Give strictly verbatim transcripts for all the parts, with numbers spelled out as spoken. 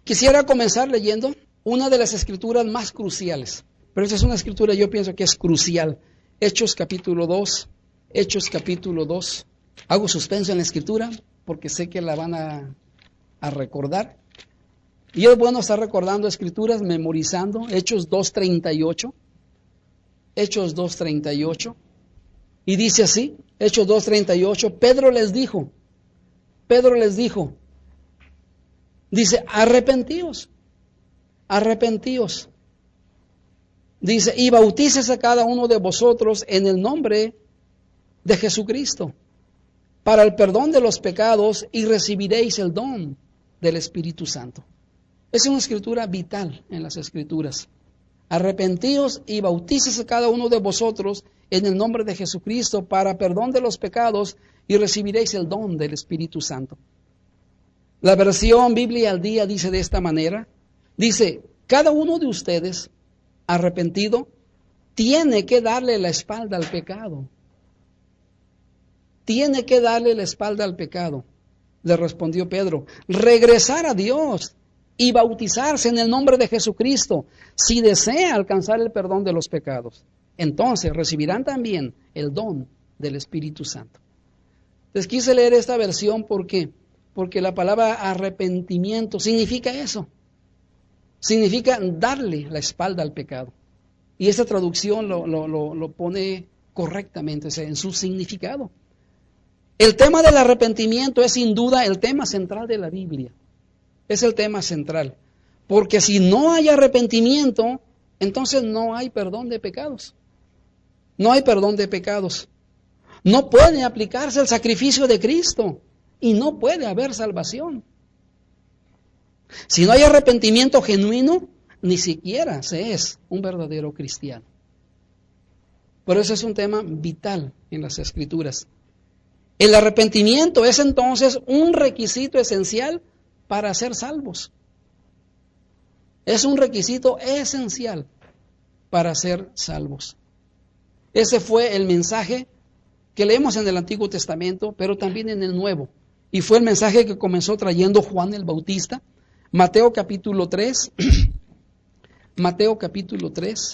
Quisiera comenzar leyendo una de las escrituras más cruciales, pero esta es una escritura yo pienso que es crucial. Hechos capítulo dos, Hechos capítulo dos. Hago suspenso en la escritura porque sé que la van a, a recordar. Y es bueno estar recordando escrituras, memorizando. Hechos dos treinta y ocho. Hechos dos treinta y ocho. Y dice así, Hechos dos treinta y ocho, Pedro les dijo, Pedro les dijo, dice, arrepentíos, arrepentíos. Dice, y bautícese cada uno de vosotros en el nombre de Jesucristo, para el perdón de los pecados, y recibiréis el don del Espíritu Santo. Es una escritura vital en las escrituras. Arrepentíos y bautícese cada uno de vosotros en el nombre de Jesucristo para perdón de los pecados y recibiréis el don del Espíritu Santo. La versión Biblia al Día dice de esta manera, dice, cada uno de ustedes arrepentido tiene que darle la espalda al pecado. Tiene que darle la espalda al pecado. Le respondió Pedro, regresar a Dios y bautizarse en el nombre de Jesucristo, si desea alcanzar el perdón de los pecados. Entonces recibirán también el don del Espíritu Santo. Les quise leer esta versión porque, porque la palabra arrepentimiento significa eso. Significa darle la espalda al pecado. Y esta traducción lo, lo, lo, lo pone correctamente, o sea, en su significado. El tema del arrepentimiento es sin duda el tema central de la Biblia. Es el tema central. Porque si no hay arrepentimiento, entonces no hay perdón de pecados. No hay perdón de pecados. No puede aplicarse el sacrificio de Cristo y no puede haber salvación. Si no hay arrepentimiento genuino, ni siquiera se es un verdadero cristiano. Por eso es un tema vital en las Escrituras. El arrepentimiento es entonces un requisito esencial para ser salvos. Es un requisito esencial para ser salvos. Ese fue el mensaje que leemos en el Antiguo Testamento, pero también en el Nuevo. Y fue el mensaje que comenzó trayendo Juan el Bautista. Mateo capítulo tres. Mateo capítulo tres.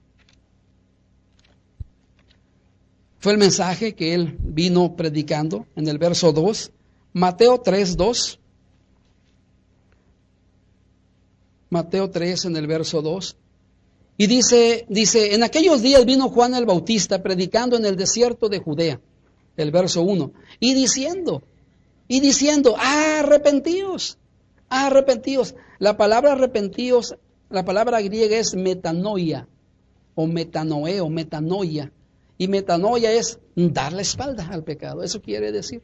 Fue el mensaje que él vino predicando en el verso dos. Mateo tres, dos. Mateo tres en el verso dos. Y dice, dice, en aquellos días vino Juan el Bautista predicando en el desierto de Judea, el verso uno, y diciendo, y diciendo, arrepentíos, arrepentíos. La palabra arrepentíos, la palabra griega es metanoia, o metanoe, o metanoia, y metanoia es dar la espalda al pecado, eso quiere decir.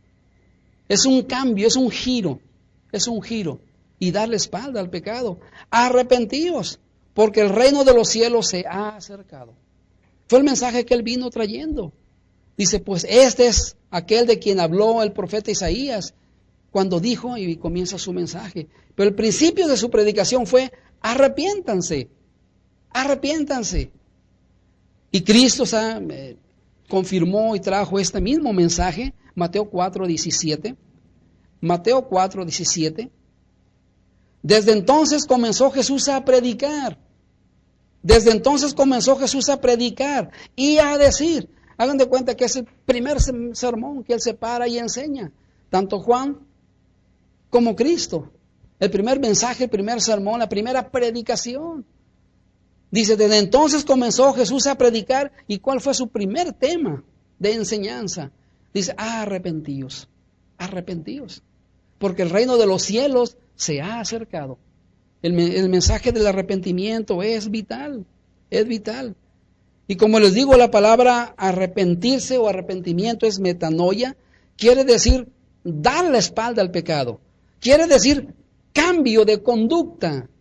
Es un cambio, es un giro, es un giro, y dar la espalda al pecado. Arrepentíos, porque el reino de los cielos se ha acercado. Fue el mensaje que él vino trayendo. Dice, pues este es aquel de quien habló el profeta Isaías cuando dijo, y comienza su mensaje. Pero el principio de su predicación fue, arrepiéntanse, arrepiéntanse. Y Cristo eh, confirmó y trajo este mismo mensaje, Mateo cuatro, diecisiete. Mateo cuatro, diecisiete. Desde entonces comenzó Jesús a predicar. Desde entonces comenzó Jesús a predicar y a decir. Hagan de cuenta que es el primer sermón que él se para y enseña. Tanto Juan como Cristo. El primer mensaje, el primer sermón, la primera predicación. Dice, desde entonces comenzó Jesús a predicar. ¿Y cuál fue su primer tema de enseñanza? Dice, arrepentíos, arrepentíos. Porque el reino de los cielos se ha acercado. El, el mensaje del arrepentimiento es vital, es vital. Y como les digo, la palabra arrepentirse o arrepentimiento es metanoia, quiere decir dar la espalda al pecado. Quiere decir cambio de conducta,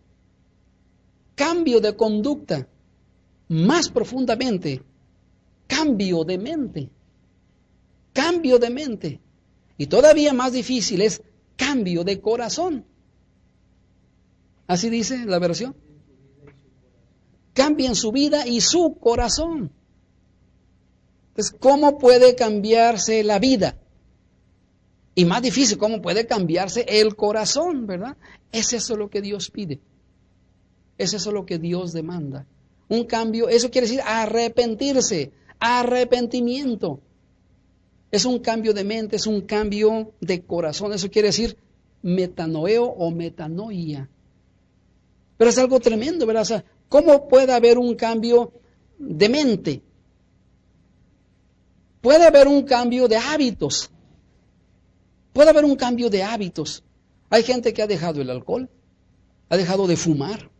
cambio de conducta. Más profundamente, cambio de mente, cambio de mente. Y todavía más difícil es cambio de corazón. Así dice la versión. Cambien su vida y su corazón. Entonces, ¿cómo puede cambiarse la vida? Y más difícil, ¿cómo puede cambiarse el corazón, verdad? Es eso lo que Dios pide. Es eso lo que Dios demanda. Un cambio, eso quiere decir arrepentirse, arrepentimiento. Es un cambio de mente, es un cambio de corazón. Eso quiere decir metanoeo o metanoia. Pero es algo tremendo, ¿verdad? O sea, ¿cómo puede haber un cambio de mente? Puede haber un cambio de hábitos. Puede haber un cambio de hábitos. Hay gente que ha dejado el alcohol, ha dejado de fumar.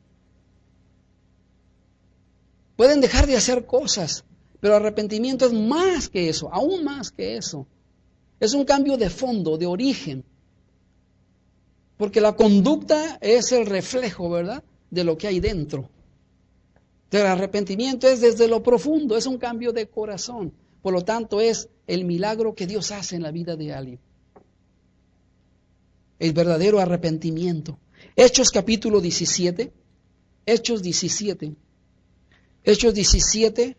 Pueden dejar de hacer cosas, pero arrepentimiento es más que eso, aún más que eso. Es un cambio de fondo, de origen. Porque la conducta es el reflejo, ¿verdad?, de lo que hay dentro. El arrepentimiento es desde lo profundo, es un cambio de corazón. Por lo tanto, es el milagro que Dios hace en la vida de alguien. El verdadero arrepentimiento. Hechos capítulo diecisiete. Hechos diecisiete. Hechos diecisiete,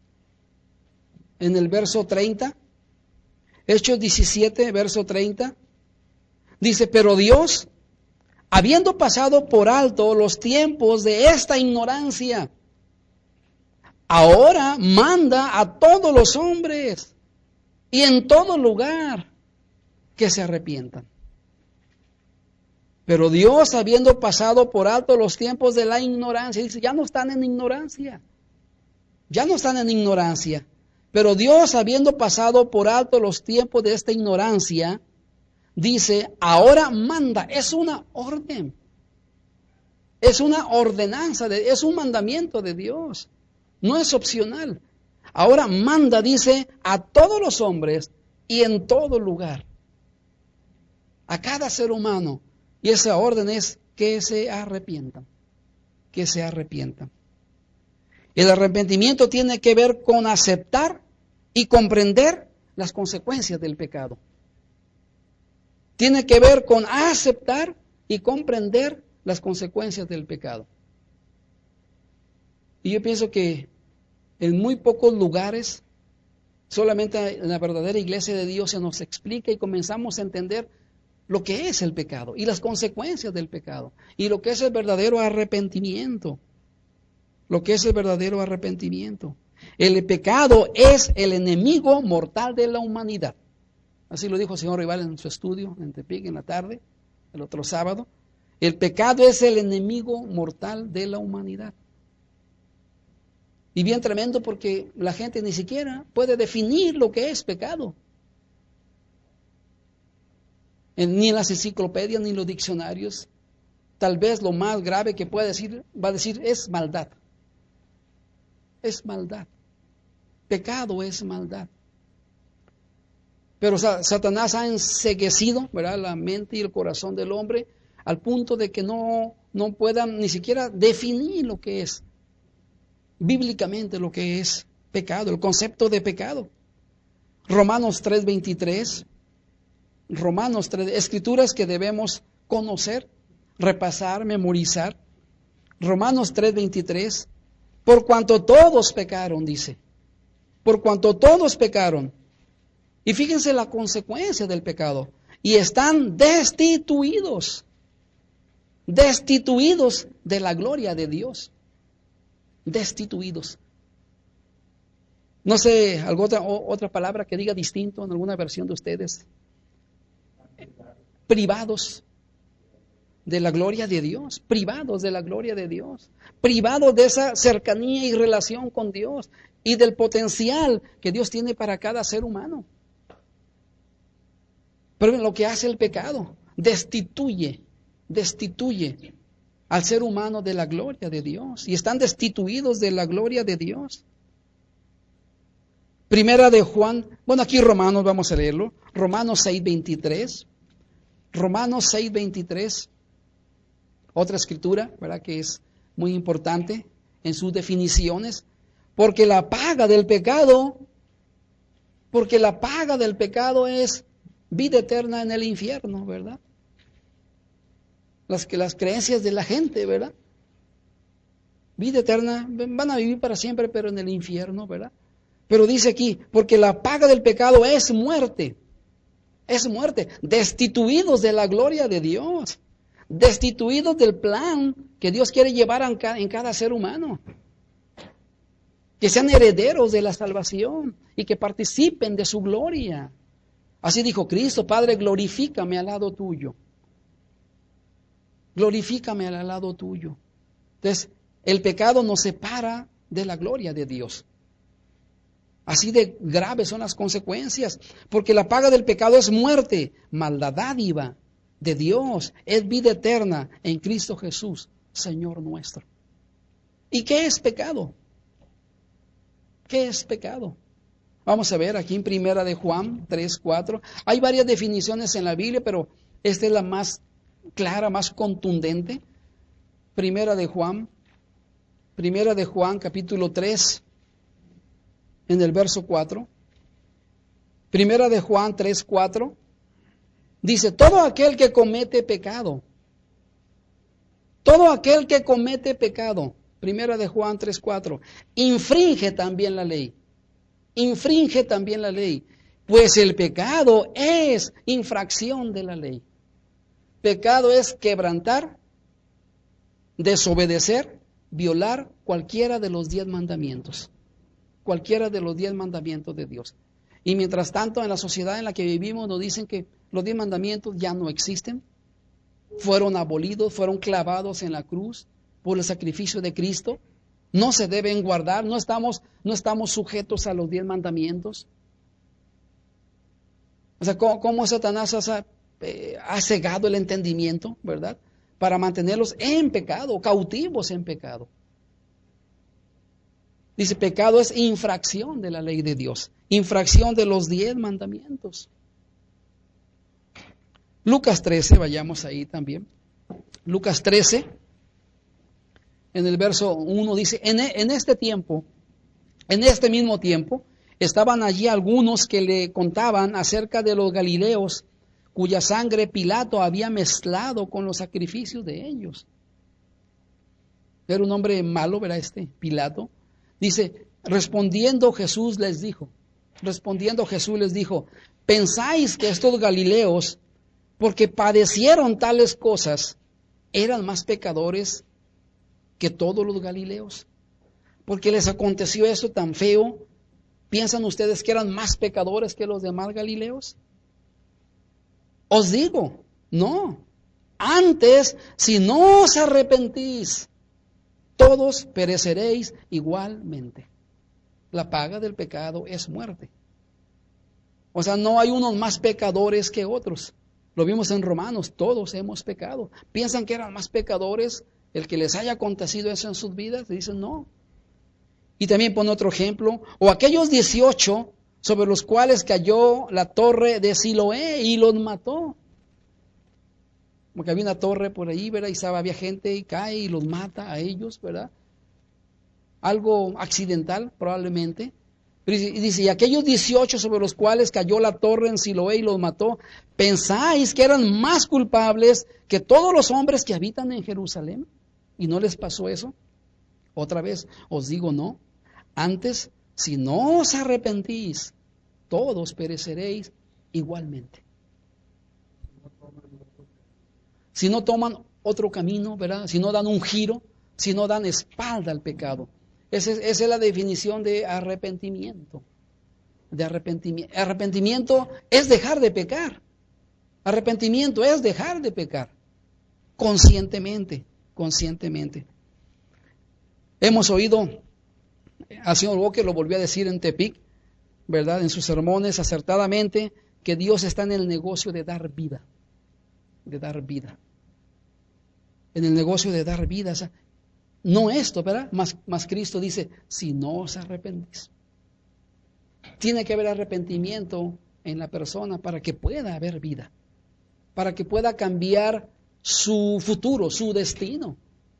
en el verso treinta. Hechos diecisiete, verso treinta. Dice, pero Dios, habiendo pasado por alto los tiempos de esta ignorancia, ahora manda a todos los hombres y en todo lugar que se arrepientan. Pero Dios, habiendo pasado por alto los tiempos de la ignorancia, dice, ya no están en ignorancia. Ya no están en ignorancia. Pero Dios, habiendo pasado por alto los tiempos de esta ignorancia, dice, ahora manda. Es una orden. Es una ordenanza, de, es un mandamiento de Dios. No es opcional. Ahora manda, dice, a todos los hombres y en todo lugar. A cada ser humano. Y esa orden es que se arrepientan. Que se arrepientan. El arrepentimiento tiene que ver con aceptar y comprender las consecuencias del pecado. Tiene que ver con aceptar y comprender las consecuencias del pecado. Y yo pienso que en muy pocos lugares, solamente en la verdadera iglesia de Dios se nos explica y comenzamos a entender lo que es el pecado y las consecuencias del pecado y lo que es el verdadero arrepentimiento. Lo que es el verdadero arrepentimiento. El pecado es el enemigo mortal de la humanidad. Así lo dijo el señor Rival en su estudio en Tepic en la tarde, el otro sábado. El pecado es el enemigo mortal de la humanidad. Y bien tremendo porque la gente ni siquiera puede definir lo que es pecado. En, ni en las enciclopedias ni en los diccionarios. Tal vez lo más grave que puede decir, va a decir es maldad. Es maldad. Pecado es maldad. Pero Satanás ha enceguecido, ¿verdad?, la mente y el corazón del hombre al punto de que no, no puedan ni siquiera definir lo que es bíblicamente lo que es pecado, el concepto de pecado. Romanos tres veintitrés, Romanos tres, escrituras que debemos conocer, repasar, memorizar. Romanos tres veintitrés, por cuanto todos pecaron, dice, por cuanto todos pecaron. Y fíjense la consecuencia del pecado. Y están destituidos, destituidos de la gloria de Dios. Destituidos. No sé, ¿alguna otra, otra palabra que diga distinto en alguna versión de ustedes? Privados de la gloria de Dios, privados de la gloria de Dios, privados de esa cercanía y relación con Dios y del potencial que Dios tiene para cada ser humano. Pero lo que hace el pecado, destituye, destituye al ser humano de la gloria de Dios. Y están destituidos de la gloria de Dios. Primera de Juan, bueno, aquí Romanos, vamos a leerlo. Romanos seis veintitrés. Romanos seis veintitrés. Otra escritura, ¿verdad?, que es muy importante en sus definiciones. Porque la paga del pecado, porque la paga del pecado es vida eterna en el infierno, ¿verdad? Las, que las creencias de la gente, ¿verdad? Vida eterna, van a vivir para siempre, pero en el infierno, ¿verdad? Pero dice aquí, porque la paga del pecado es muerte. es muerte. Destituidos de la gloria de Dios. Destituidos del plan que Dios quiere llevar en cada, en cada ser humano. Que sean herederos de la salvación y que participen de su gloria. Así dijo Cristo: Padre, glorifícame al lado tuyo. Glorifícame al lado tuyo. Entonces, el pecado nos separa de la gloria de Dios. Así de graves son las consecuencias, porque la paga del pecado es muerte, mas la dádiva de Dios es vida eterna en Cristo Jesús, Señor nuestro. ¿Y qué es pecado? ¿Qué es pecado? Vamos a ver aquí en Primera de Juan tres, cuatro. Hay varias definiciones en la Biblia, pero esta es la más clara, más contundente. Primera de Juan, Primera de Juan, capítulo tres, en el verso cuatro. Primera de Juan tres, cuatro. Dice: todo aquel que comete pecado, todo aquel que comete pecado, Primera de Juan tres, cuatro, infringe también la ley. Infringe también la ley, pues el pecado es infracción de la ley. Pecado es quebrantar, desobedecer, violar cualquiera de los diez mandamientos. Cualquiera de los diez mandamientos de Dios. Y mientras tanto, en la sociedad en la que vivimos nos dicen que los diez mandamientos ya no existen. Fueron abolidos, fueron clavados en la cruz por el sacrificio de Cristo. No se deben guardar, no estamos, no estamos sujetos a los diez mandamientos. O sea, ¿cómo, cómo Satanás ha, eh, ha cegado el entendimiento, verdad? Para mantenerlos en pecado, cautivos en pecado. Dice: pecado es infracción de la ley de Dios, infracción de los diez mandamientos. Lucas trece, vayamos ahí también. Lucas trece. En el verso uno dice: en, en este tiempo, en este mismo tiempo, estaban allí algunos que le contaban acerca de los galileos, cuya sangre Pilato había mezclado con los sacrificios de ellos. Era un hombre malo, ¿verdad? Este Pilato. Dice: respondiendo Jesús les dijo, respondiendo Jesús les dijo: ¿pensáis que estos galileos, porque padecieron tales cosas, eran más pecadores que todos los galileos? Porque les aconteció eso tan feo. ¿Piensan ustedes que eran más pecadores que los demás galileos? Os digo, no. Antes, si no os arrepentís, todos pereceréis igualmente. La paga del pecado es muerte. O sea, no hay unos más pecadores que otros. Lo vimos en Romanos, todos hemos pecado. ¿Piensan que eran más pecadores el que les haya acontecido eso en sus vidas? Dicen no. Y también pone otro ejemplo: o aquellos dieciocho sobre los cuales cayó la torre de Siloé y los mató. Porque había una torre por ahí, ¿verdad? Y estaba, había gente y cae y los mata a ellos, ¿verdad? Algo accidental probablemente. Y dice: y aquellos dieciocho sobre los cuales cayó la torre en Siloé y los mató, ¿pensáis que eran más culpables que todos los hombres que habitan en Jerusalén? ¿Y no les pasó eso? Otra vez, os digo no. Antes, si no os arrepentís, todos pereceréis igualmente. Si no toman otro camino, ¿verdad? Si no dan un giro, si no dan espalda al pecado. Esa es, esa es la definición de arrepentimiento. De arrepentimiento. Arrepentimiento es dejar de pecar. Arrepentimiento es dejar de pecar. Conscientemente, conscientemente. Hemos oído, al señor Walker lo volvió a decir en Tepic, ¿verdad? En sus sermones acertadamente, que Dios está en el negocio de dar vida. De dar vida. En el negocio de dar vida. O sea, no esto, ¿verdad? Más, más Cristo dice: si no os arrepentís. Tiene que haber arrepentimiento en la persona para que pueda haber vida. Para que pueda cambiar su futuro, su destino.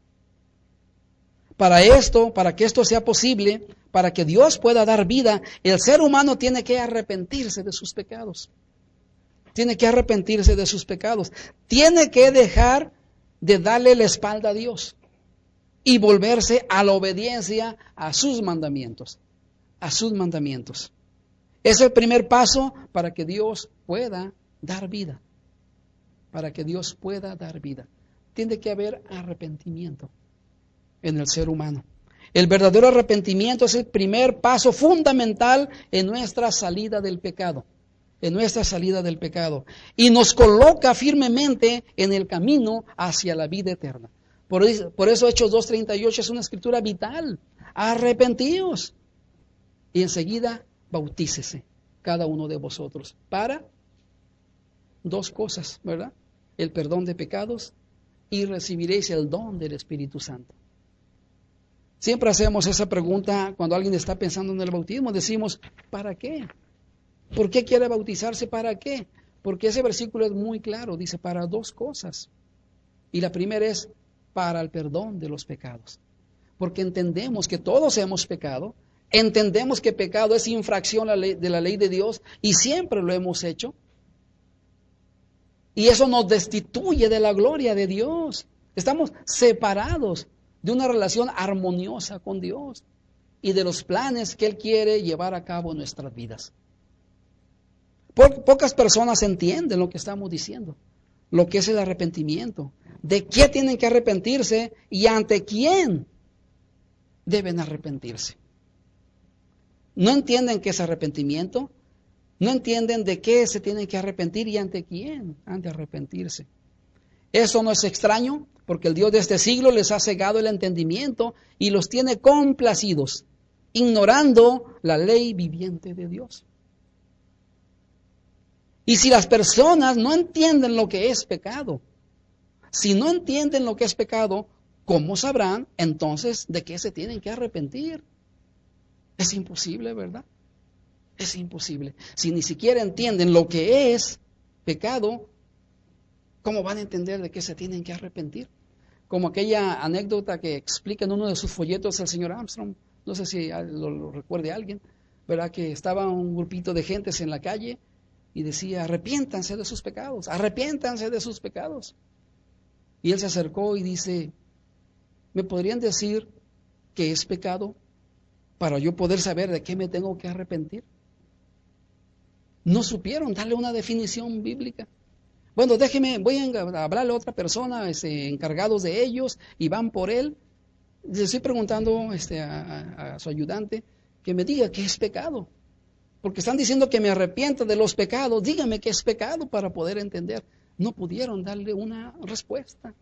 Para esto, para que esto sea posible, para que Dios pueda dar vida, el ser humano tiene que arrepentirse de sus pecados. Tiene que arrepentirse de sus pecados. Tiene que dejar de darle la espalda a Dios y volverse a la obediencia a sus mandamientos. A sus mandamientos. Es el primer paso para que Dios pueda dar vida. Para que Dios pueda dar vida, tiene que haber arrepentimiento en el ser humano. El verdadero arrepentimiento es el primer paso fundamental en nuestra salida del pecado, en nuestra salida del pecado, y nos coloca firmemente en el camino hacia la vida eterna. Por eso, por eso Hechos dos treinta y ocho es una escritura vital. Arrepentíos y enseguida bautícese cada uno de vosotros para dos cosas, ¿verdad? El perdón de pecados y recibiréis el don del Espíritu Santo. Siempre hacemos esa pregunta cuando alguien está pensando en el bautismo. Decimos, ¿para qué? ¿Por qué quiere bautizarse? ¿Para qué? Porque ese versículo es muy claro. Dice, para dos cosas. Y la primera es para el perdón de los pecados. Porque entendemos que todos hemos pecado. Entendemos que pecado es infracción de la ley de Dios y siempre lo hemos hecho. Y eso nos destituye de la gloria de Dios. Estamos separados de una relación armoniosa con Dios y de los planes que Él quiere llevar a cabo en nuestras vidas. Po- pocas personas entienden lo que estamos diciendo, lo que es el arrepentimiento, de qué tienen que arrepentirse y ante quién deben arrepentirse. No entienden qué es arrepentimiento, no entienden de qué se tienen que arrepentir y ante quién han de arrepentirse. Eso no es extraño, porque el Dios de este siglo les ha cegado el entendimiento y los tiene complacidos, ignorando la ley viviente de Dios. Y si las personas no entienden lo que es pecado, si no entienden lo que es pecado, ¿cómo sabrán entonces de qué se tienen que arrepentir? Es imposible, ¿verdad? Es imposible. Si ni siquiera entienden lo que es pecado, ¿cómo van a entender de qué se tienen que arrepentir? Como aquella anécdota que explica en uno de sus folletos el señor Armstrong, no sé si lo, lo recuerde alguien, ¿verdad? Que estaba un grupito de gentes en la calle y decía, arrepiéntanse de sus pecados, arrepiéntanse de sus pecados. Y él se acercó y dice, ¿me podrían decir qué es pecado para yo poder saber de qué me tengo que arrepentir? No supieron darle una definición bíblica. Bueno, déjeme, voy a hablarle a otra persona, este, encargados de ellos, y van por él. Le estoy preguntando este, a, a, a su ayudante que me diga qué es pecado. Porque están diciendo que me arrepienta de los pecados. Dígame qué es pecado para poder entender. No pudieron darle una respuesta.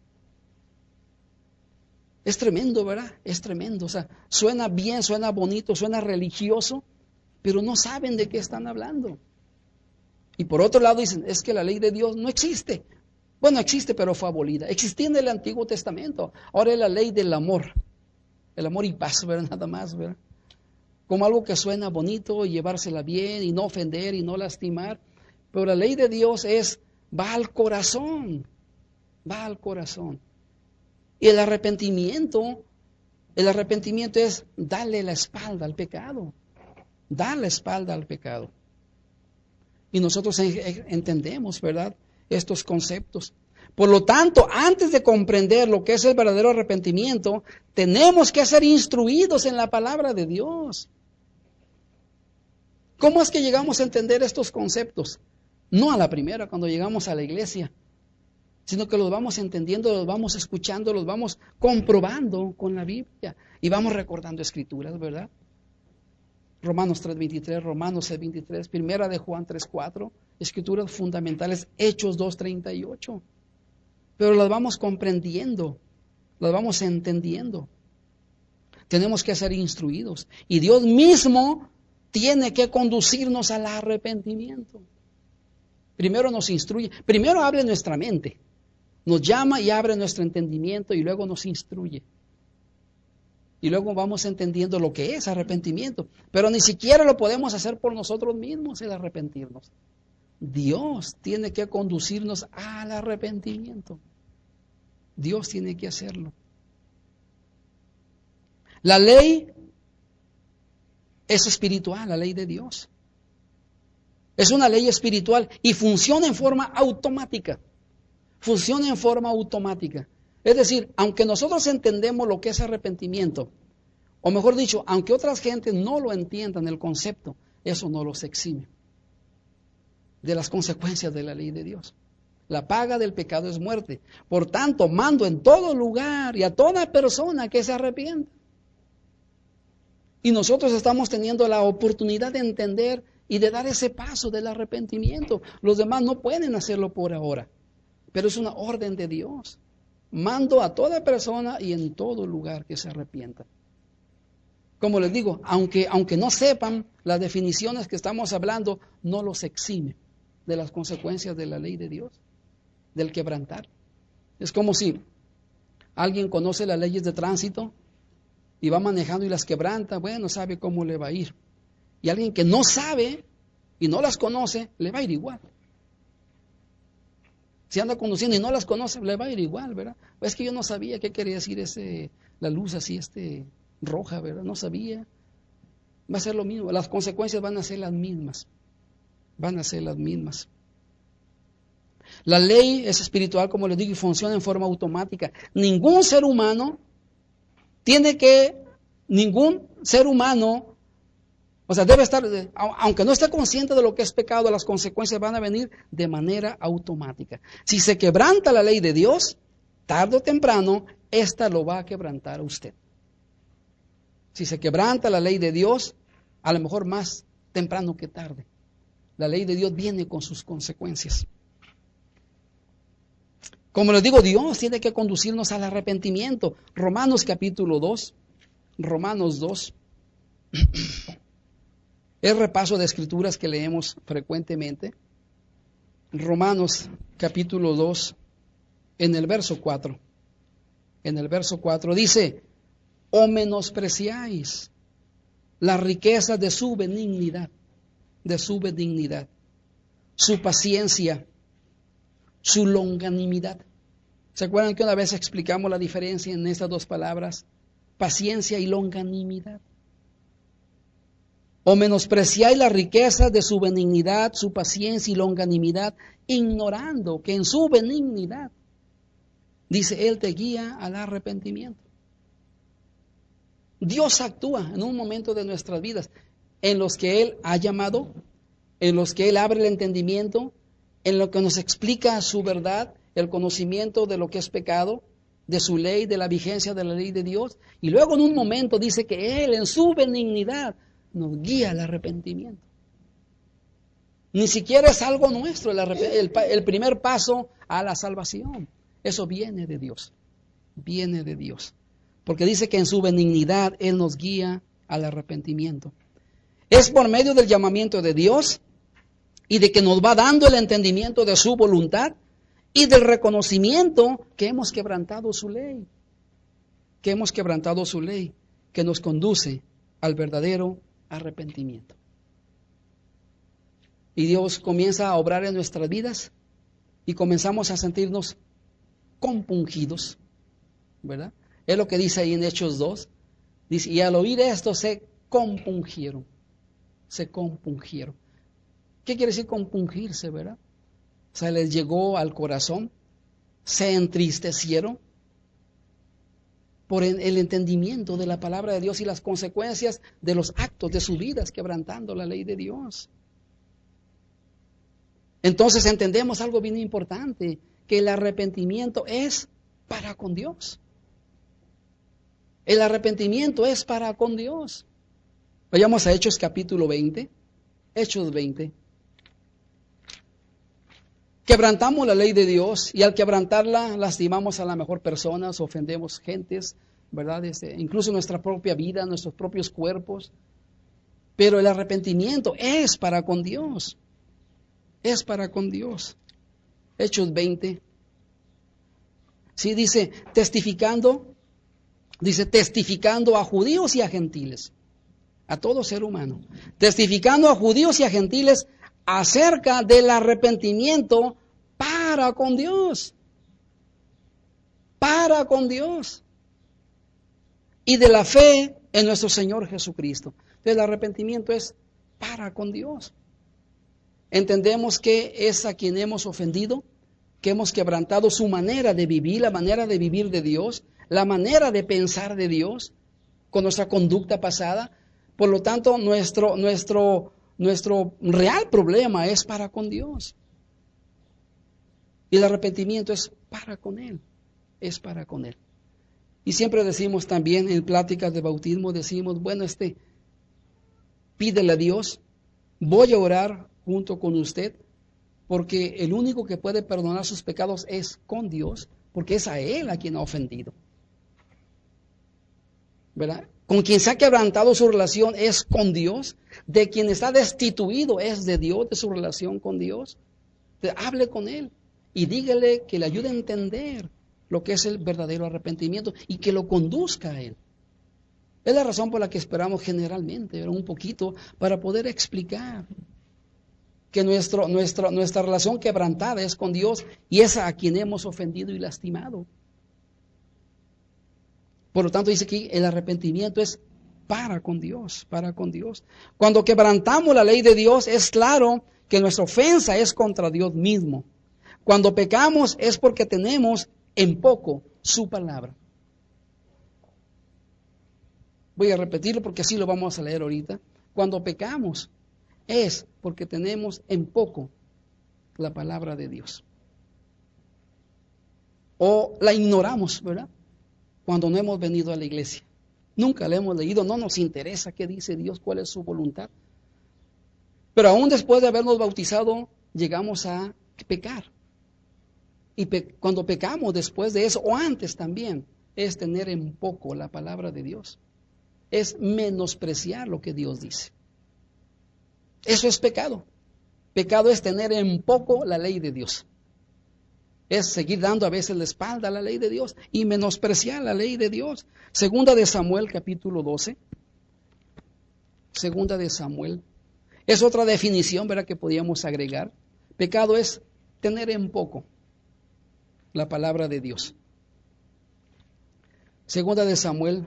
Es tremendo, ¿verdad? Es tremendo. O sea, suena bien, suena bonito, suena religioso, pero no saben de qué están hablando. Y por otro lado dicen, es que la ley de Dios no existe. Bueno, existe, pero fue abolida. Existía en el Antiguo Testamento. Ahora es la ley del amor. El amor y paz, ¿verdad? Nada más, ¿verdad? Como algo que suena bonito, y llevársela bien, y no ofender, y no lastimar. Pero la ley de Dios es, va al corazón. Va al corazón. Y el arrepentimiento, el arrepentimiento es darle la espalda al pecado. Dar la espalda al pecado. Y nosotros entendemos, ¿verdad?, estos conceptos. Por lo tanto, antes de comprender lo que es el verdadero arrepentimiento, tenemos que ser instruidos en la palabra de Dios. ¿Cómo es que llegamos a entender estos conceptos? No a la primera, cuando llegamos a la iglesia, sino que los vamos entendiendo, los vamos escuchando, los vamos comprobando con la Biblia y vamos recordando escrituras, ¿verdad? Romanos tres veintitrés, Romanos seis veintitrés, Primera de Juan tres cuatro, escrituras fundamentales, Hechos dos treinta y ocho. Pero las vamos comprendiendo, las vamos entendiendo. Tenemos que ser instruidos y Dios mismo tiene que conducirnos al arrepentimiento. Primero nos instruye, primero abre nuestra mente, nos llama y abre nuestro entendimiento y luego nos instruye. Y luego vamos entendiendo lo que es arrepentimiento. Pero ni siquiera lo podemos hacer por nosotros mismos, el arrepentirnos. Dios tiene que conducirnos al arrepentimiento. Dios tiene que hacerlo. La ley es espiritual, la ley de Dios. Es una ley espiritual y funciona en forma automática. Funciona en forma automática. Es decir, aunque nosotros entendemos lo que es arrepentimiento, o mejor dicho, aunque otras gentes no lo entiendan el concepto, eso no los exime. de las consecuencias de la ley de Dios. La paga del pecado es muerte. Por tanto, mando en todo lugar y a toda persona que se arrepienta. Y nosotros estamos teniendo la oportunidad de entender y de dar ese paso del arrepentimiento. Los demás no pueden hacerlo por ahora, pero es una orden de Dios. Mando a toda persona y en todo lugar que se arrepienta. Como les digo, aunque, aunque no sepan las definiciones que estamos hablando, no los exime de las consecuencias de la ley de Dios, del quebrantar. Es como si alguien conoce las leyes de tránsito y va manejando y las quebranta, bueno, sabe cómo le va a ir. Y alguien que no sabe y no las conoce, le va a ir igual. Si anda conduciendo y no las conoce, le va a ir igual, ¿verdad? Es que yo no sabía qué quería decir ese, la luz así, este, roja, ¿verdad? No sabía. Va a ser lo mismo, las consecuencias van a ser las mismas. Van a ser las mismas. La ley es espiritual, como les digo, y funciona en forma automática. Ningún ser humano tiene que, ningún ser humano, o sea, debe estar, aunque no esté consciente de lo que es pecado, las consecuencias van a venir de manera automática. Si se quebranta la ley de Dios, tarde o temprano, esta lo va a quebrantar a usted. Si se quebranta la ley de Dios, a lo mejor más temprano que tarde. La ley de Dios viene con sus consecuencias. Como les digo, Dios tiene que conducirnos al arrepentimiento. Romanos capítulo dos, Romanos dos, el repaso de escrituras que leemos frecuentemente. Romanos capítulo dos, en el verso cuatro. En el verso cuatro dice, o menospreciáis la riqueza de su benignidad, de su benignidad, su paciencia, su longanimidad. ¿Se acuerdan que una vez explicamos la diferencia en estas dos palabras? Paciencia y longanimidad. O menospreciáis la riqueza de su benignidad, su paciencia y longanimidad, ignorando que en su benignidad, dice, Él te guía al arrepentimiento. Dios actúa en un momento de nuestras vidas en los que Él ha llamado, en los que Él abre el entendimiento, en lo que nos explica su verdad, el conocimiento de lo que es pecado, de su ley, de la vigencia de la ley de Dios. Y luego en un momento dice que Él en su benignidad nos guía al arrepentimiento. Ni siquiera es algo nuestro el, el, el primer paso a la salvación. Eso viene de Dios, viene de Dios. Porque dice que en su benignidad Él nos guía al arrepentimiento. Es por medio del llamamiento de Dios y de que nos va dando el entendimiento de su voluntad y del reconocimiento que hemos quebrantado su ley, que hemos quebrantado su ley, que nos conduce al verdadero arrepentimiento. Y Dios comienza a obrar en nuestras vidas y comenzamos a sentirnos compungidos, ¿verdad? Es lo que dice ahí en Hechos dos. Dice, y al oír esto se compungieron, se compungieron. ¿Qué quiere decir compungirse, verdad? O sea, les llegó al corazón, se entristecieron por el entendimiento de la palabra de Dios y las consecuencias de los actos de sus vidas quebrantando la ley de Dios. Entonces entendemos algo bien importante, que el arrepentimiento es para con Dios. El arrepentimiento es para con Dios. Vayamos a Hechos capítulo veinte. Hechos veinte. Quebrantamos la ley de Dios y al quebrantarla lastimamos a la mejor personas, ofendemos gentes, ¿verdad? Este, incluso nuestra propia vida, nuestros propios cuerpos. Pero el arrepentimiento es para con Dios. Es para con Dios. Hechos veinte. Sí, dice, testificando, dice, testificando a judíos y a gentiles, a todo ser humano, testificando a judíos y a gentiles acerca del arrepentimiento para con Dios, para con Dios, y de la fe en nuestro Señor Jesucristo. Entonces, el arrepentimiento es para con Dios. Entendemos que es a quien hemos ofendido, que hemos quebrantado su manera de vivir, la manera de vivir de Dios, la manera de pensar de Dios, con nuestra conducta pasada. Por lo tanto, nuestro, nuestro, nuestro real problema es para con Dios. Y el arrepentimiento es para con Él, es para con Él. Y siempre decimos también en pláticas de bautismo, decimos, bueno, este, pídele a Dios, voy a orar junto con usted, porque el único que puede perdonar sus pecados es con Dios, porque es a Él a quien ha ofendido. ¿Verdad? Con quien se ha quebrantado su relación es con Dios, de quien está destituido es de Dios, de su relación con Dios. Entonces, hable con Él y dígale que le ayude a entender lo que es el verdadero arrepentimiento y que lo conduzca a Él. Es la razón por la que esperamos generalmente, ¿verdad? Un poquito, para poder explicar que nuestro, nuestra, nuestra relación quebrantada es con Dios y es a quien hemos ofendido y lastimado. Por lo tanto, dice aquí, el arrepentimiento es para con Dios, para con Dios. Cuando quebrantamos la ley de Dios, es claro que nuestra ofensa es contra Dios mismo. Cuando pecamos es porque tenemos en poco su palabra. Voy a repetirlo porque así lo vamos a leer ahorita. Cuando pecamos es porque tenemos en poco la palabra de Dios. O la ignoramos, ¿verdad? Cuando no hemos venido a la iglesia. Nunca la hemos leído, no nos interesa qué dice Dios, cuál es su voluntad. Pero aún después de habernos bautizado, llegamos a pecar. Y pe- cuando pecamos después de eso, o antes también, es tener en poco la palabra de Dios. Es menospreciar lo que Dios dice. Eso es pecado. Pecado es tener en poco la ley de Dios. Es seguir dando a veces la espalda a la ley de Dios y menospreciar la ley de Dios. Segunda de Samuel, capítulo doce. Segunda de Samuel. Es otra definición, ¿verdad?, que podíamos agregar. Pecado es tener en poco la palabra de Dios. Segunda de Samuel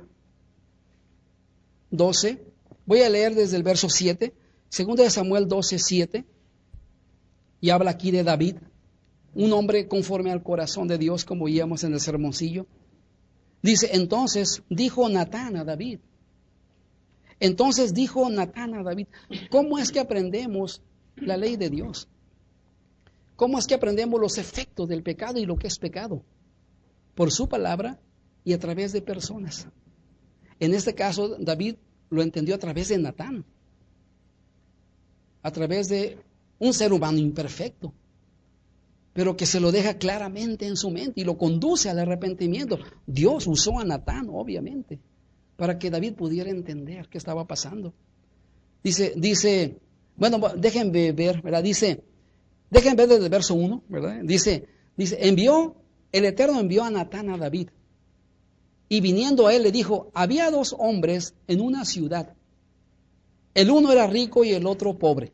doce. Voy a leer desde el verso siete. Segunda de Samuel doce, siete. Y habla aquí de David, un hombre conforme al corazón de Dios, como oíamos en el sermoncillo. Dice, entonces dijo Natán a David. Entonces dijo Natán a David, ¿cómo es que aprendemos la ley de Dios? ¿Cómo es que aprendemos los efectos del pecado y lo que es pecado? Por su palabra y a través de personas. En este caso, David lo entendió a través de Natán, a través de un ser humano imperfecto, pero que se lo deja claramente en su mente y lo conduce al arrepentimiento. Dios usó a Natán, obviamente, para que David pudiera entender qué estaba pasando. Dice, dice, bueno, déjenme ver, ¿verdad? Dice, déjenme ver desde el verso uno, ¿verdad? Dice, dice, envió, el Eterno envió a Natán a David, y viniendo a él le dijo, había dos hombres en una ciudad, el uno era rico y el otro pobre.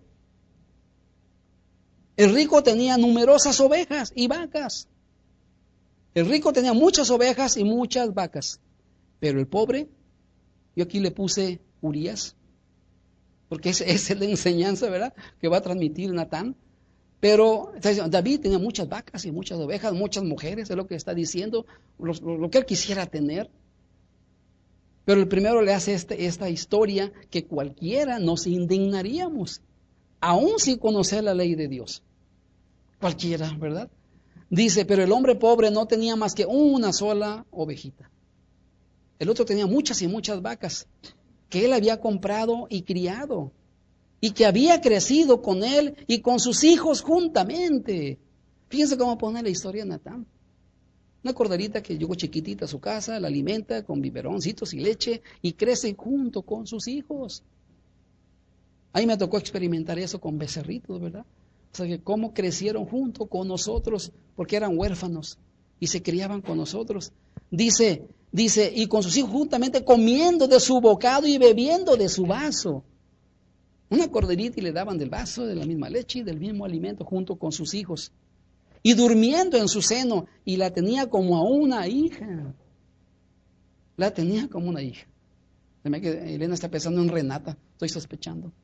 El rico tenía numerosas ovejas y vacas. El rico tenía muchas ovejas y muchas vacas. Pero el pobre, yo aquí le puse Urías, porque esa es la enseñanza, ¿verdad?, que va a transmitir Natán. Pero David tenía muchas vacas y muchas ovejas, muchas mujeres, es lo que está diciendo, lo, lo, lo que él quisiera tener. Pero el primero le hace este, esta historia que cualquiera nos indignaríamos, aún sin conocer la ley de Dios. Cualquiera, ¿verdad? Dice, pero el hombre pobre no tenía más que una sola ovejita. El otro tenía muchas y muchas vacas que él había comprado y criado y que había crecido con él y con sus hijos juntamente. Fíjense cómo pone la historia de Natán. Una corderita que llegó chiquitita a su casa, la alimenta con biberoncitos y leche y crece junto con sus hijos. A mí me tocó experimentar eso con becerritos, ¿verdad? O sea, que cómo crecieron junto con nosotros, porque eran huérfanos y se criaban con nosotros. Dice, dice, y con sus hijos juntamente comiendo de su bocado y bebiendo de su vaso. Una corderita y le daban del vaso, de la misma leche y del mismo alimento junto con sus hijos. Y durmiendo en su seno, y la tenía como a una hija. La tenía como una hija. Que Elena está pensando en Renata, estoy sospechando.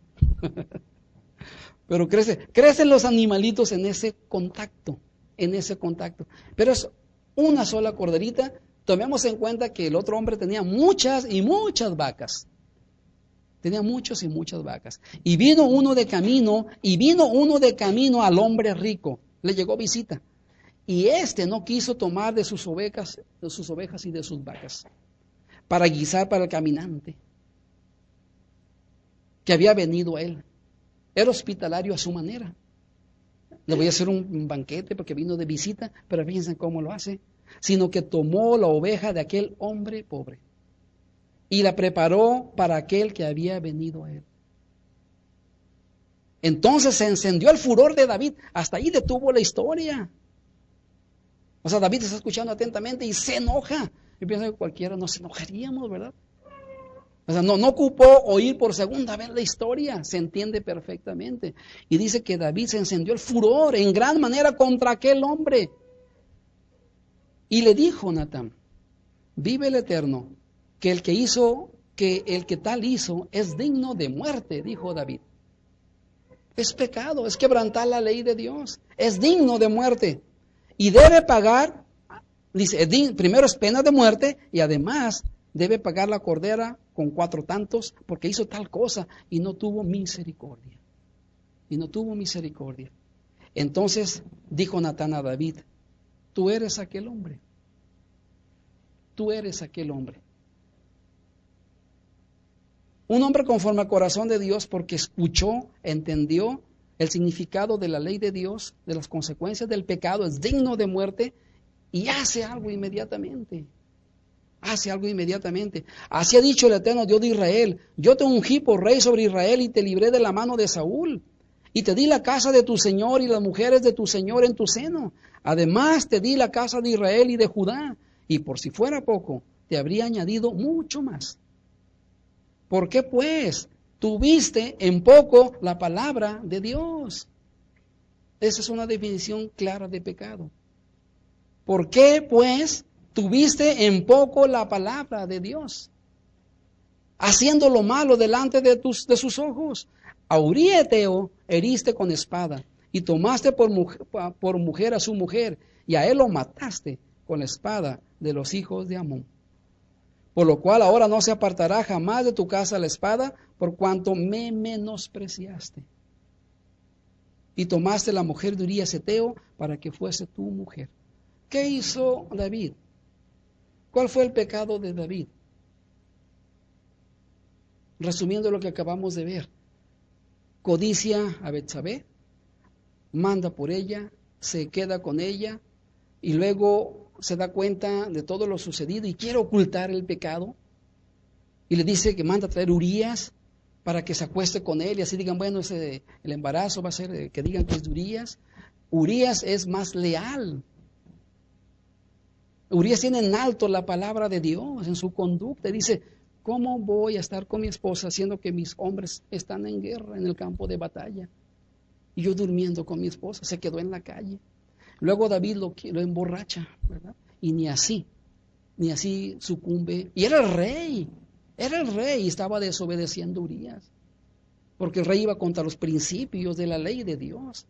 Pero crece, crecen los animalitos en ese contacto, en ese contacto. Pero es una sola corderita. Tomemos en cuenta que el otro hombre tenía muchas y muchas vacas. Tenía muchos y muchas vacas. Y vino uno de camino, y vino uno de camino al hombre rico. Le llegó visita. Y éste no quiso tomar de sus ovejas, de sus ovejas y de sus vacas, para guisar para el caminante que había venido a él. Era hospitalario a su manera. Le voy a hacer un banquete porque vino de visita, pero fíjense cómo lo hace. Sino que tomó la oveja de aquel hombre pobre y la preparó para aquel que había venido a él. Entonces se encendió el furor de David. Hasta ahí detuvo la historia. O sea, David está escuchando atentamente y se enoja. Yo pienso que cualquiera nos enojaríamos, ¿verdad? O sea, no, no ocupó oír por segunda vez la historia, se entiende perfectamente. Y dice que David se encendió el furor en gran manera contra aquel hombre. Y le dijo Natán, vive el Eterno, que el que hizo, que el que tal hizo es digno de muerte, dijo David. Es pecado, es quebrantar la ley de Dios, es digno de muerte. Y debe pagar, dice, primero es pena de muerte y además debe pagar la cordera con cuatro tantos porque hizo tal cosa y no tuvo misericordia. Y no tuvo misericordia. Entonces dijo Natán a David, tú eres aquel hombre. Tú eres aquel hombre. Un hombre conforme al corazón de Dios porque escuchó, entendió el significado de la ley de Dios, de las consecuencias del pecado, es digno de muerte y hace algo inmediatamente. Hace algo inmediatamente. Así ha dicho el Eterno Dios de Israel, yo te ungí por rey sobre Israel y te libré de la mano de Saúl. Y te di la casa de tu Señor y las mujeres de tu Señor en tu seno. Además te di la casa de Israel y de Judá. Y por si fuera poco, te habría añadido mucho más. ¿Por qué pues tuviste en poco la palabra de Dios? Esa es una definición clara de pecado. ¿Por qué pues tuviste en poco la palabra de Dios? Haciendo lo malo delante de, tus, de sus ojos. A Uría Eteo heriste con espada y tomaste por mujer, por mujer a su mujer y a él lo mataste con la espada de los hijos de Amón. Por lo cual ahora no se apartará jamás de tu casa la espada por cuanto me menospreciaste. Y tomaste la mujer de Urías Eteo para que fuese tu mujer. ¿Qué hizo David? ¿Cuál fue el pecado de David? Resumiendo lo que acabamos de ver. Codicia a Betsabé, manda por ella, se queda con ella y luego se da cuenta de todo lo sucedido y quiere ocultar el pecado. Y le dice que manda a traer Urías para que se acueste con él y así digan, bueno, ese, el embarazo va a ser que digan que es de Urías. Urías es más leal. Urías tiene en alto la palabra de Dios en su conducta. Dice, ¿cómo voy a estar con mi esposa siendo que mis hombres están en guerra en el campo de batalla? Y yo durmiendo con mi esposa, se quedó en la calle. Luego David lo, lo emborracha, ¿verdad? Y ni así, ni así sucumbe. Y era el rey, era el rey y estaba desobedeciendo a Urías. Porque el rey iba contra los principios de la ley de Dios.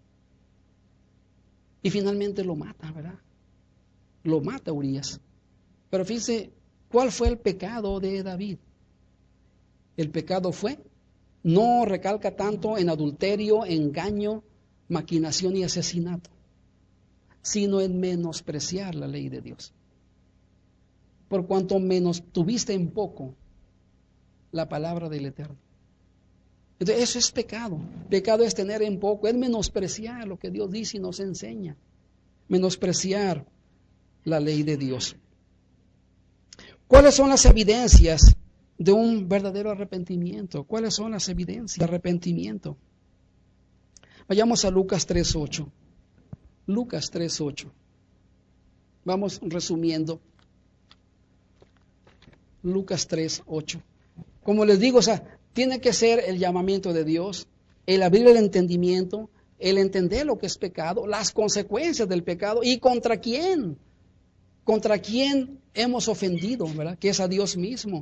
Y finalmente lo mata, ¿verdad? Lo mata Urías. Pero fíjense, ¿cuál fue el pecado de David? El pecado fue, no recalca tanto en adulterio, engaño, maquinación y asesinato, sino en menospreciar la ley de Dios. Por cuanto menos tuviste en poco la palabra del Eterno. Entonces, eso es pecado. Pecado es tener en poco, es menospreciar lo que Dios dice y nos enseña. Menospreciar la ley de Dios. ¿Cuáles son las evidencias de un verdadero arrepentimiento? ¿Cuáles son las evidencias de arrepentimiento? Vayamos a Lucas tres ocho. Lucas tres ocho. Vamos resumiendo. Lucas tres ocho. Como les digo, o sea, tiene que ser el llamamiento de Dios, el abrir el entendimiento, el entender lo que es pecado, las consecuencias del pecado y contra quién. ¿Contra quién hemos ofendido, verdad? Que es a Dios mismo.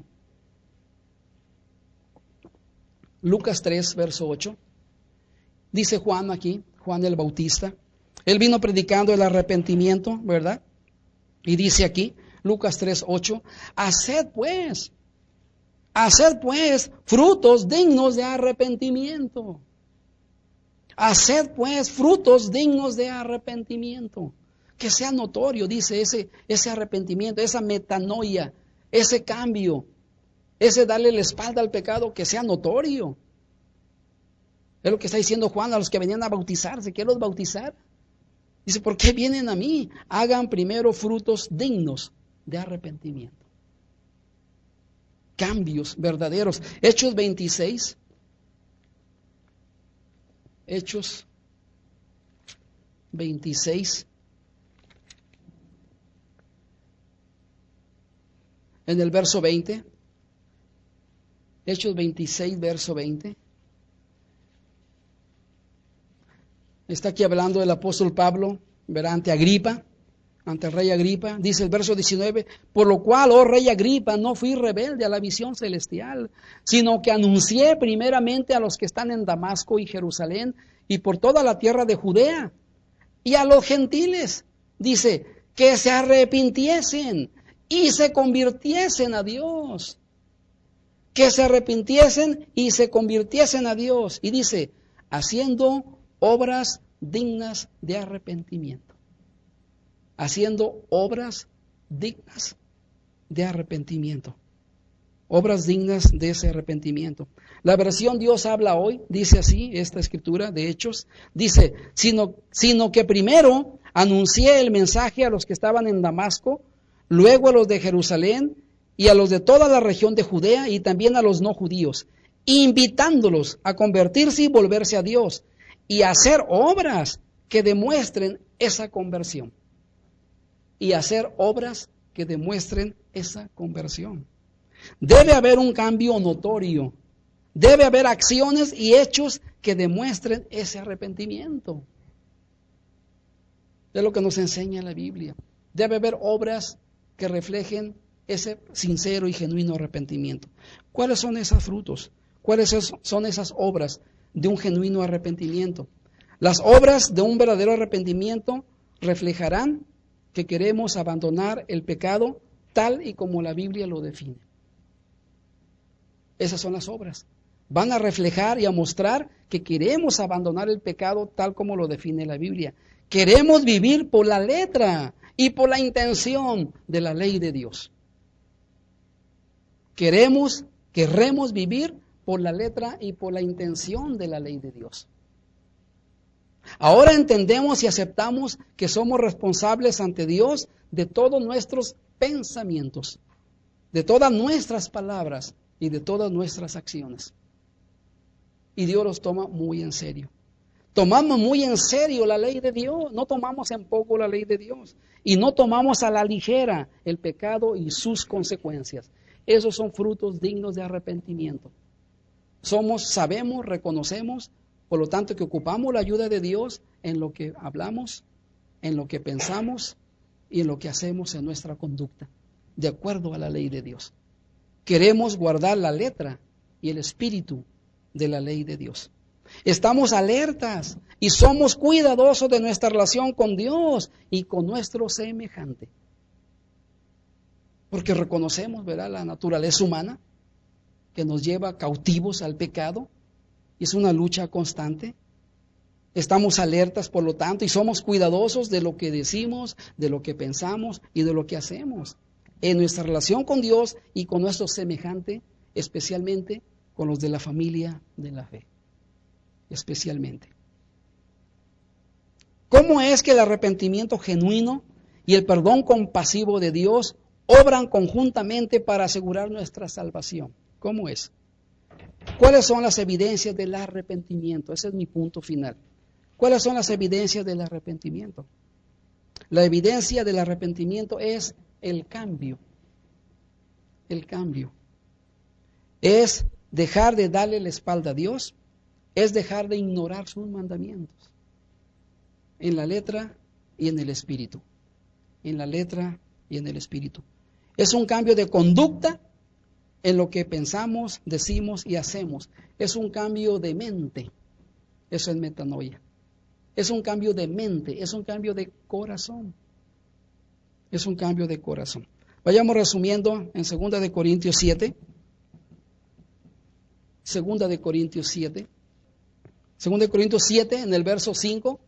Lucas tres, verso ocho. Dice Juan aquí, Juan el Bautista. Él vino predicando el arrepentimiento, ¿verdad? Y dice aquí, Lucas tres, ocho. Haced pues, Haced pues frutos dignos de arrepentimiento. Haced pues frutos dignos de arrepentimiento. Que sea notorio, dice, ese, ese arrepentimiento, esa metanoia, ese cambio, ese darle la espalda al pecado, que sea notorio. Es lo que está diciendo Juan a los que venían a bautizarse. ¿Quiere los bautizar? Dice, ¿por qué vienen a mí? Hagan primero frutos dignos de arrepentimiento. Cambios verdaderos. Hechos veintiséis. Hechos veintiséis. En el verso veinte. Hechos veintiséis, verso veinte. Está aquí hablando el apóstol Pablo, verá, ante Agripa, ante el rey Agripa. Dice el verso diecinueve, por lo cual, oh rey Agripa, no fui rebelde a la visión celestial, sino que anuncié primeramente a los que están en Damasco y Jerusalén y por toda la tierra de Judea y a los gentiles. Dice, que se arrepintiesen y se convirtiesen a Dios. Que se arrepintiesen y se convirtiesen a Dios. Y dice, haciendo obras dignas de arrepentimiento. Haciendo obras dignas de arrepentimiento. Obras dignas de ese arrepentimiento. La versión Dios habla hoy, dice así, esta escritura de Hechos, dice, sino, sino que primero anuncié el mensaje a los que estaban en Damasco, luego a los de Jerusalén y a los de toda la región de Judea y también a los no judíos, invitándolos a convertirse y volverse a Dios y a hacer obras que demuestren esa conversión. Y hacer obras que demuestren esa conversión. Debe haber un cambio notorio. Debe haber acciones y hechos que demuestren ese arrepentimiento. Es lo que nos enseña la Biblia. Debe haber obras que reflejen ese sincero y genuino arrepentimiento. ¿Cuáles son esos frutos? ¿Cuáles son esas obras de un genuino arrepentimiento? Las obras de un verdadero arrepentimiento reflejarán que queremos abandonar el pecado tal y como la Biblia lo define. Esas son las obras. Van a reflejar y a mostrar que queremos abandonar el pecado tal como lo define la Biblia. Queremos vivir por la letra y por la intención de la ley de Dios. Queremos, querremos vivir por la letra y por la intención de la ley de Dios. Ahora entendemos y aceptamos que somos responsables ante Dios de todos nuestros pensamientos, de todas nuestras palabras y de todas nuestras acciones. Y Dios los toma muy en serio. Tomamos muy en serio la ley de Dios, no tomamos en poco la ley de Dios y no tomamos a la ligera el pecado y sus consecuencias. Esos son frutos dignos de arrepentimiento. Somos, sabemos, reconocemos, por lo tanto que ocupamos la ayuda de Dios en lo que hablamos, en lo que pensamos y en lo que hacemos en nuestra conducta, de acuerdo a la ley de Dios. Queremos guardar la letra y el espíritu de la ley de Dios. Estamos alertas y somos cuidadosos de nuestra relación con Dios y con nuestro semejante. Porque reconocemos, ¿verdad?, la naturaleza humana que nos lleva cautivos al pecado. Y es una lucha constante. Estamos alertas, por lo tanto, y somos cuidadosos de lo que decimos, de lo que pensamos y de lo que hacemos. En nuestra relación con Dios y con nuestro semejante, especialmente con los de la familia de la fe. Especialmente. ¿Cómo es que el arrepentimiento genuino y el perdón compasivo de Dios obran conjuntamente para asegurar nuestra salvación? ¿Cómo es? ¿Cuáles son las evidencias del arrepentimiento? Ese es mi punto final. ¿Cuáles son las evidencias del arrepentimiento? La evidencia del arrepentimiento es el cambio. El cambio. Es dejar de darle la espalda a Dios, es dejar de ignorar sus mandamientos. En la letra y en el espíritu. En la letra y en el espíritu. Es un cambio de conducta en lo que pensamos, decimos y hacemos. Es un cambio de mente. Eso es metanoia. Es un cambio de mente, es un cambio de corazón. Es un cambio de corazón. Vayamos resumiendo en segunda de Corintios siete. Segunda de Corintios siete. Segunda de Corintios siete, en el verso cinco.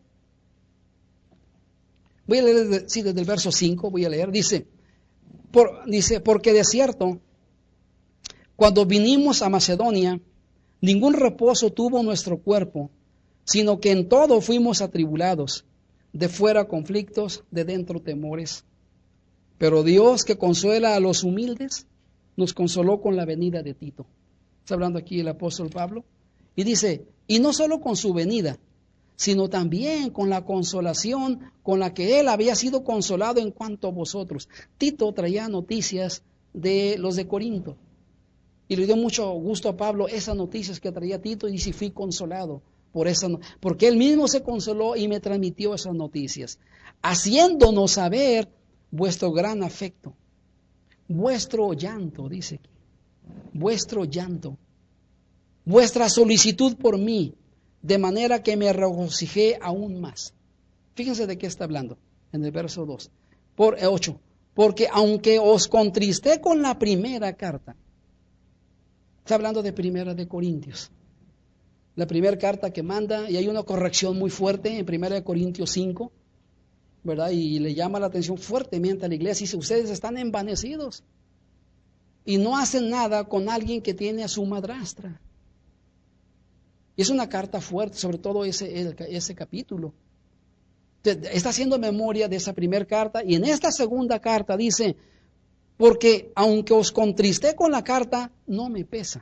Voy a leer, desde, sí, desde el verso cinco voy a leer. Dice, por, dice, porque de cierto, cuando vinimos a Macedonia, ningún reposo tuvo nuestro cuerpo, sino que en todo fuimos atribulados, de fuera conflictos, de dentro temores. Pero Dios, que consuela a los humildes, nos consoló con la venida de Tito. Está hablando aquí el apóstol Pablo. Y dice, y no solo con su venida, sino también con la consolación con la que él había sido consolado en cuanto a vosotros. Tito traía noticias de los de Corinto. Y le dio mucho gusto a Pablo esas noticias que traía Tito y dice, fui consolado por esa, porque él mismo se consoló y me transmitió esas noticias, haciéndonos saber vuestro gran afecto, vuestro llanto, dice aquí, vuestro llanto, vuestra solicitud por mí, de manera que me regocijé aún más. Fíjense de qué está hablando en el verso dos, por, eh, ocho. Porque aunque os contristé con la primera carta, está hablando de Primera de Corintios, la primera carta que manda, y hay una corrección muy fuerte en Primera de Corintios cinco, ¿verdad? Y le llama la atención fuertemente a la iglesia y dice, ustedes están envanecidos y no hacen nada con alguien que tiene a su madrastra. Y es una carta fuerte, sobre todo ese, ese capítulo. Está haciendo memoria de esa primera carta y en esta segunda carta dice, porque aunque os contristé con la carta, no me pesa.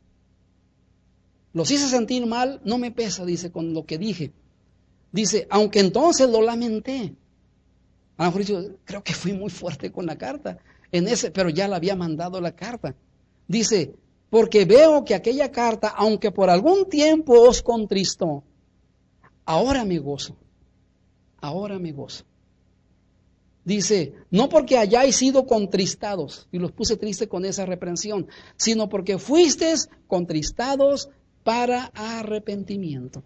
Los hice sentir mal, no me pesa, dice, con lo que dije. Dice, aunque entonces lo lamenté. A lo mejor yo creo que fui muy fuerte con la carta, en ese, pero ya la había mandado la carta. Dice, porque veo que aquella carta, aunque por algún tiempo os contristó, ahora me gozo, ahora me gozo. Dice, no porque hayáis sido contristados, y los puse triste con esa reprensión, sino porque fuisteis contristados para arrepentimiento.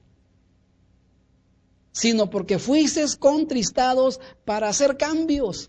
Sino porque fuisteis contristados para hacer cambios.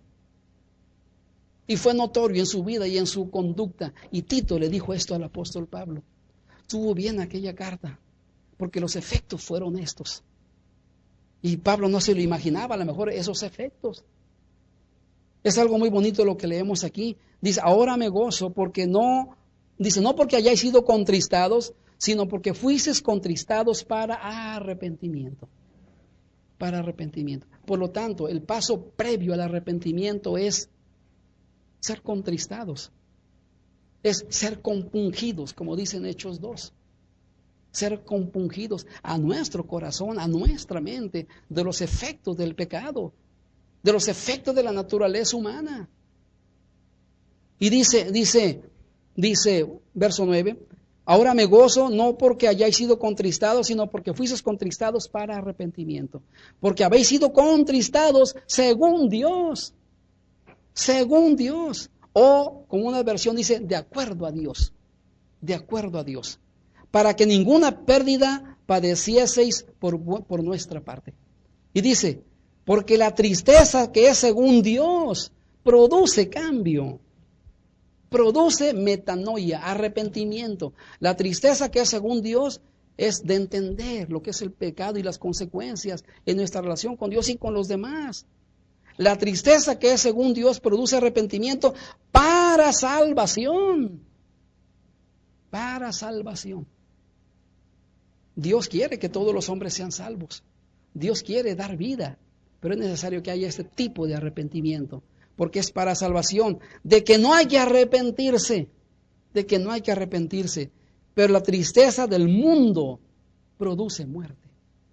Y fue notorio en su vida y en su conducta. Y Tito le dijo esto al apóstol Pablo. Estuvo bien aquella carta, porque los efectos fueron estos. Y Pablo no se lo imaginaba, a lo mejor esos efectos. Es algo muy bonito lo que leemos aquí. Dice, ahora me gozo porque no, dice, no porque hayáis sido contristados, sino porque fuisteis contristados para arrepentimiento. Para arrepentimiento. Por lo tanto, el paso previo al arrepentimiento es ser contristados. Es ser compungidos, como dicen Hechos dos. Ser compungidos a nuestro corazón, a nuestra mente, de los efectos del pecado, de los efectos de la naturaleza humana. Y dice, dice, dice, verso nueve, ahora me gozo no porque hayáis sido contristados, sino porque fuisteis contristados para arrepentimiento. Porque habéis sido contristados según Dios, según Dios. O, como una versión dice, de acuerdo a Dios, de acuerdo a Dios. Para que ninguna pérdida padecieseis por, por nuestra parte. Y dice, porque la tristeza que es según Dios produce cambio, produce metanoia, arrepentimiento. La tristeza que es según Dios es de entender lo que es el pecado y las consecuencias en nuestra relación con Dios y con los demás. La tristeza que es según Dios produce arrepentimiento para salvación, para salvación. Dios quiere que todos los hombres sean salvos. Dios quiere dar vida, pero es necesario que haya este tipo de arrepentimiento, porque es para salvación, de que no hay que arrepentirse, de que no hay que arrepentirse, pero la tristeza del mundo produce muerte.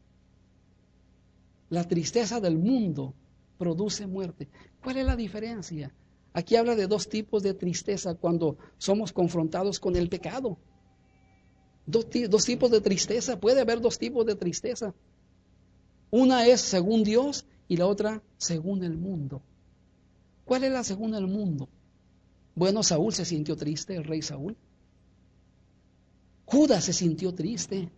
La tristeza del mundo produce muerte. ¿Cuál es la diferencia? Aquí habla de dos tipos de tristeza cuando somos confrontados con el pecado. Dos, dos tipos de tristeza, puede haber dos tipos de tristeza. Una es según Dios y la otra según el mundo. ¿Cuál es la según el mundo? Bueno, Saúl se sintió triste, el rey Saúl. Judas se sintió triste.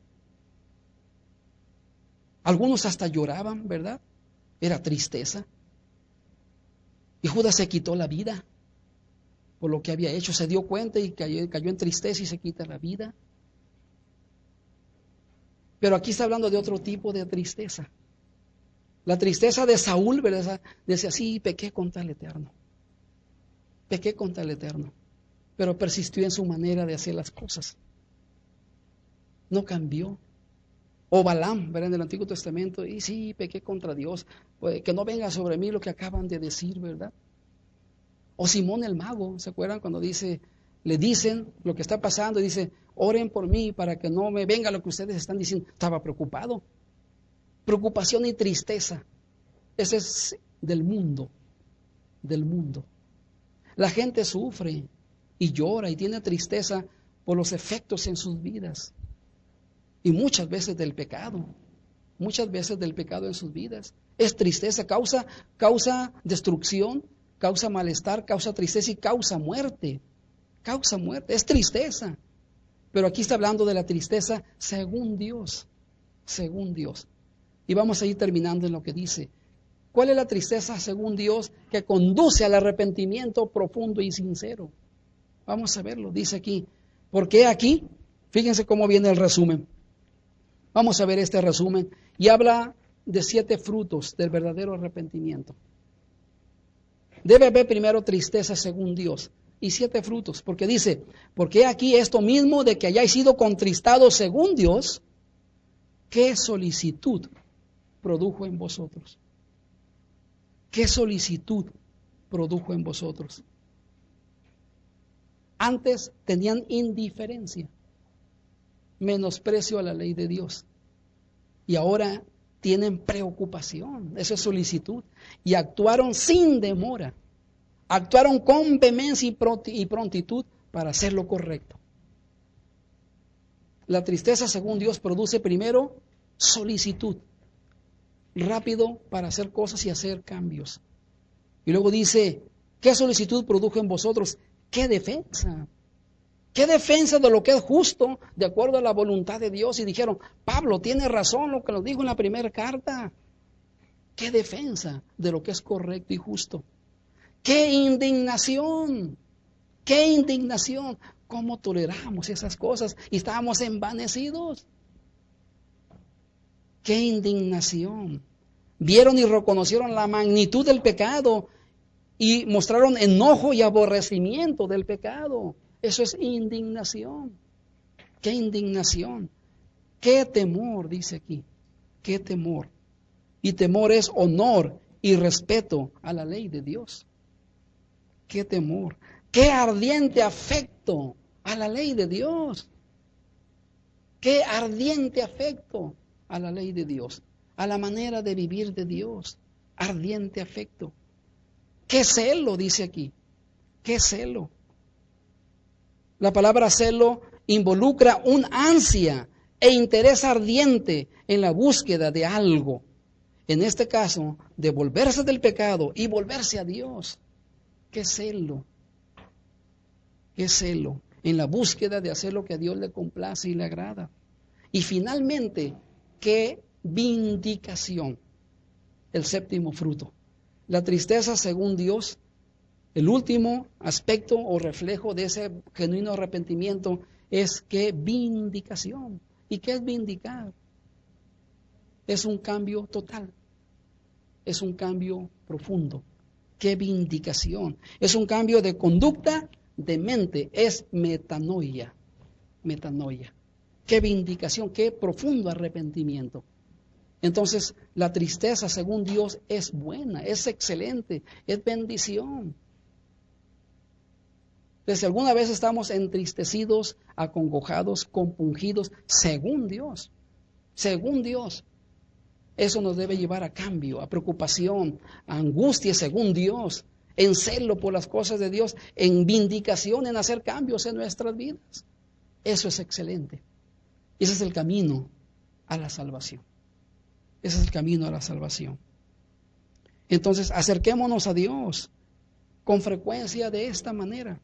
Algunos hasta lloraban, ¿verdad? Era tristeza. Y Judas se quitó la vida. por lo que había hecho, se dio cuenta y cayó, cayó en tristeza y se quita la vida. Pero aquí está hablando de otro tipo de tristeza. La tristeza de Saúl, ¿verdad? Decía, sí, pequé contra el Eterno. Pequé contra el Eterno. Pero persistió en su manera de hacer las cosas. No cambió. O Balaam, ¿verdad? En el Antiguo Testamento, y sí, pequé contra Dios. Pues, que no venga sobre mí lo que acaban de decir, ¿verdad? O Simón el mago, ¿se acuerdan cuando dice, le dicen lo que está pasando y dice, oren por mí para que no me venga lo que ustedes están diciendo? Estaba preocupado. Preocupación y tristeza. Ese es del mundo, del mundo. La gente sufre y llora y tiene tristeza por los efectos en sus vidas. Y muchas veces del pecado, muchas veces del pecado en sus vidas. Es tristeza, causa, causa destrucción, causa malestar, causa tristeza y causa muerte. Causa muerte, es tristeza. Pero aquí está hablando de la tristeza según Dios, según Dios. Y vamos a ir terminando en lo que dice. ¿Cuál es la tristeza según Dios que conduce al arrepentimiento profundo y sincero? Vamos a verlo, dice aquí. ¿Por qué aquí? Fíjense cómo viene el resumen. Vamos a ver este resumen. Y habla de siete frutos del verdadero arrepentimiento. Debe haber primero tristeza según Dios. Y siete frutos, porque dice, porque aquí esto mismo de que hayáis sido contristados según Dios, ¿qué solicitud produjo en vosotros? ¿Qué solicitud produjo en vosotros? Antes tenían indiferencia, menosprecio a la ley de Dios. Y ahora tienen preocupación, eso es solicitud. Y actuaron sin demora. Actuaron con vehemencia y prontitud para hacer lo correcto. La tristeza, según Dios, produce primero solicitud. Rápido para hacer cosas y hacer cambios. Y luego dice, ¿qué solicitud produjo en vosotros? ¿Qué defensa? ¿Qué defensa de lo que es justo de acuerdo a la voluntad de Dios? Y dijeron, Pablo tiene razón lo que nos dijo en la primera carta. ¿Qué defensa de lo que es correcto y justo? ¡Qué indignación! ¡Qué indignación! ¿Cómo toleramos esas cosas? Y estábamos envanecidos. ¡Qué indignación! Vieron y reconocieron la magnitud del pecado y mostraron enojo y aborrecimiento del pecado. Eso es indignación. ¡Qué indignación! ¡Qué temor! Dice aquí. ¡Qué temor! Y temor es honor y respeto a la ley de Dios. ¡Qué temor! ¡Qué ardiente afecto a la ley de Dios! ¡Qué ardiente afecto a la ley de Dios! A la manera de vivir de Dios. Ardiente afecto. ¡Qué celo! Dice aquí. ¡Qué celo! La palabra celo involucra un ansia e interés ardiente en la búsqueda de algo. En este caso, de volverse del pecado y volverse a Dios. ¡Qué celo! ¡Qué celo! En la búsqueda de hacer lo que a Dios le complace y le agrada. Y finalmente, ¡qué vindicación! El séptimo fruto. La tristeza, según Dios, el último aspecto o reflejo de ese genuino arrepentimiento es que vindicación. ¿Y qué es vindicar? Es un cambio total. Es un cambio profundo. ¡Qué vindicación! Es un cambio de conducta, de mente. Es metanoia. Metanoia. ¡Qué vindicación! ¡Qué profundo arrepentimiento! Entonces, la tristeza, según Dios, es buena, es excelente, es bendición. Desde alguna vez estamos entristecidos, acongojados, compungidos, según Dios. Según Dios. Eso nos debe llevar a cambio, a preocupación, a angustia según Dios, en celo por las cosas de Dios, en vindicación, en hacer cambios en nuestras vidas. Eso es excelente. Ese es el camino a la salvación. Ese es el camino a la salvación. Entonces, acerquémonos a Dios con frecuencia de esta manera.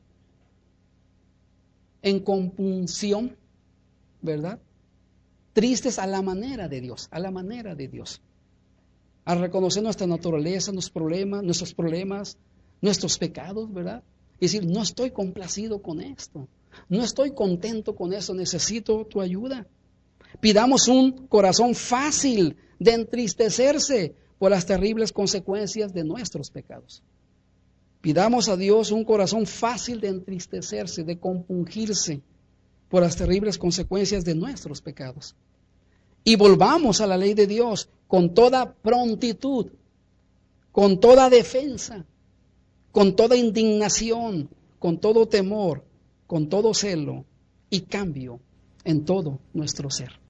En compunción, ¿verdad? Tristes a la manera de Dios, a la manera de Dios. A reconocer nuestra naturaleza, nuestros problemas, nuestros problemas, nuestros pecados, ¿verdad? y decir, no estoy complacido con esto, no estoy contento con eso, necesito tu ayuda. Pidamos un corazón fácil de entristecerse por las terribles consecuencias de nuestros pecados. Pidamos a Dios un corazón fácil de entristecerse, de compungirse por las terribles consecuencias de nuestros pecados. Y volvamos a la ley de Dios con toda prontitud, con toda defensa, con toda indignación, con todo temor, con todo celo y cambio en todo nuestro ser.